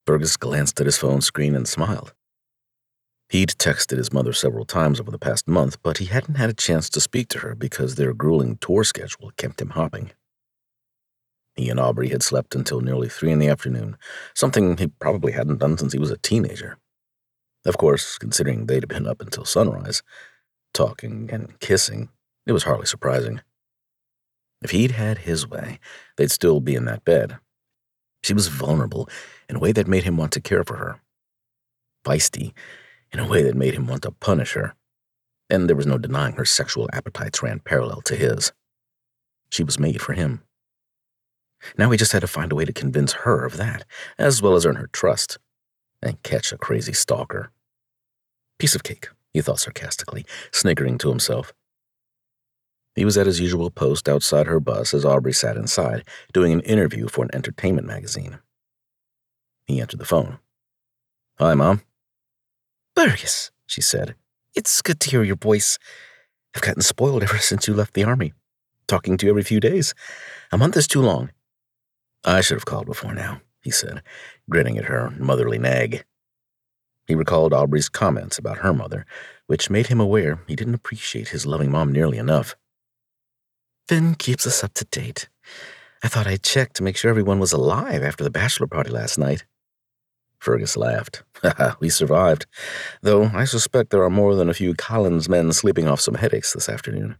Fergus glanced at his phone screen and smiled. He'd texted his mother several times over the past month, but he hadn't had a chance to speak to her because their grueling tour schedule kept him hopping. He and Aubrey had slept until nearly 3 in the afternoon, something he probably hadn't done since he was a teenager. Of course, considering they'd been up until sunrise, talking and kissing, it was hardly surprising. If he'd had his way, they'd still be in that bed. She was vulnerable in a way that made him want to care for her. Feisty in a way that made him want to punish her. And there was no denying her sexual appetites ran parallel to his. She was made for him. Now he just had to find a way to convince her of that, as well as earn her trust, and catch a crazy stalker. Piece of cake, he thought sarcastically, snickering to himself. He was at his usual post outside her bus as Aubrey sat inside, doing an interview for an entertainment magazine. He answered the phone. "Hi, Mom." "Fergus," she said. "It's good to hear your voice. I've gotten spoiled ever since you left the army. Talking to you every few days. A month is too long." "I should have called before now," he said, grinning at her motherly nag. He recalled Aubrey's comments about her mother, which made him aware he didn't appreciate his loving mom nearly enough. "Finn keeps us up to date. I thought I'd check to make sure everyone was alive after the bachelor party last night." Fergus laughed. "We survived, though I suspect there are more than a few Collins men sleeping off some headaches this afternoon."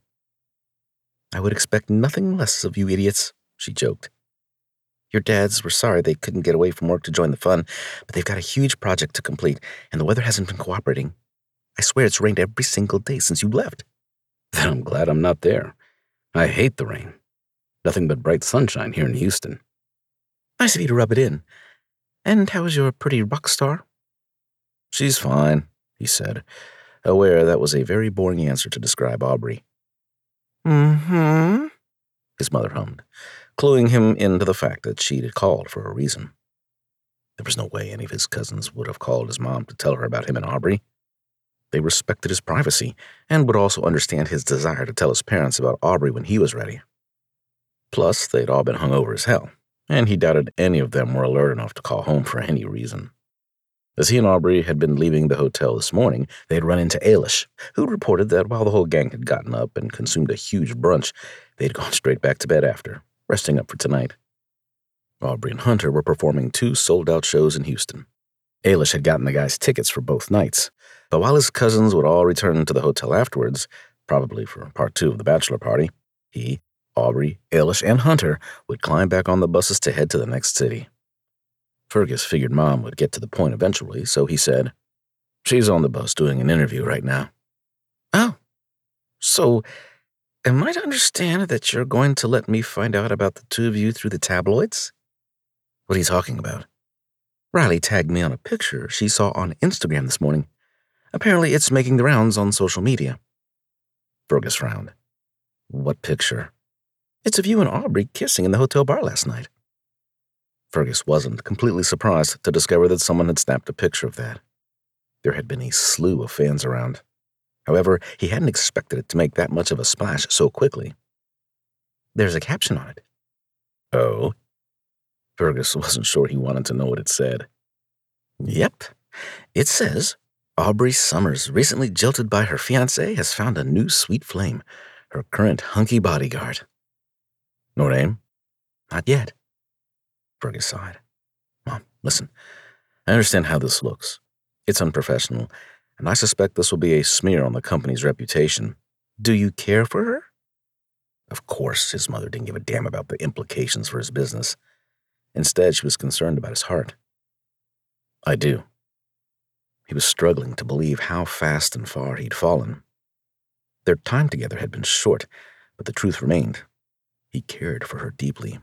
"I would expect nothing less of you idiots," she joked. "Your dads were sorry they couldn't get away from work to join the fun, but they've got a huge project to complete, and the weather hasn't been cooperating. I swear it's rained every single day since you left." "Then I'm glad I'm not there. I hate the rain. Nothing but bright sunshine here in Houston." "Nice of you to rub it in. And how is your pretty rock star?" "She's fine," he said, aware that was a very boring answer to describe Aubrey. "Mm-hmm," his mother hummed, cluing him into the fact that she'd called for a reason. There was no way any of his cousins would have called his mom to tell her about him and Aubrey. They respected his privacy and would also understand his desire to tell his parents about Aubrey when he was ready. Plus, they'd all been hungover as hell, and he doubted any of them were alert enough to call home for any reason. As he and Aubrey had been leaving the hotel this morning, they had run into Ailish, who reported that while the whole gang had gotten up and consumed a huge brunch, they'd gone straight back to bed after, resting up for tonight. Aubrey and Hunter were performing 2 sold-out shows in Houston. Ailish had gotten the guys tickets for both nights, but while his cousins would all return to the hotel afterwards, probably for part 2 of the bachelor party, he, Aubrey, Ailish, and Hunter would climb back on the buses to head to the next city. Fergus figured Mom would get to the point eventually, so he said, "She's on the bus doing an interview right now." "Oh, so am I to understand that you're going to let me find out about the two of you through the tabloids?" "What are you talking about?" "Riley tagged me on a picture she saw on Instagram this morning. Apparently it's making the rounds on social media." Fergus frowned. "What picture?" "It's of you and Aubrey kissing in the hotel bar last night." Fergus wasn't completely surprised to discover that someone had snapped a picture of that. There had been a slew of fans around. However, he hadn't expected it to make that much of a splash so quickly. "There's a caption on it." "Oh?" Fergus wasn't sure he wanted to know what it said. "Yep. It says, Aubrey Summers, recently jilted by her fiancé, has found a new sweet flame, her current hunky bodyguard." "No name?" "Not yet." Fergus sighed. "Mom, listen, I understand how this looks. It's unprofessional, and I suspect this will be a smear on the company's reputation. Do you care for her?" Of course, his mother didn't give a damn about the implications for his business. Instead, she was concerned about his heart. "I do." He was struggling to believe how fast and far he'd fallen. Their time together had been short, but the truth remained. He cared for her deeply.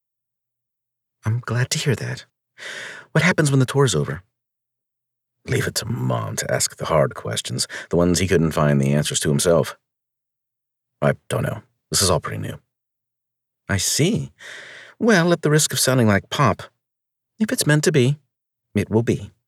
"I'm glad to hear that. What happens when the tour's over?" Leave it to Mom to ask the hard questions, the ones he couldn't find the answers to himself. "I don't know. This is all pretty new." "I see. Well, at the risk of sounding like Pop, if it's meant to be, it will be."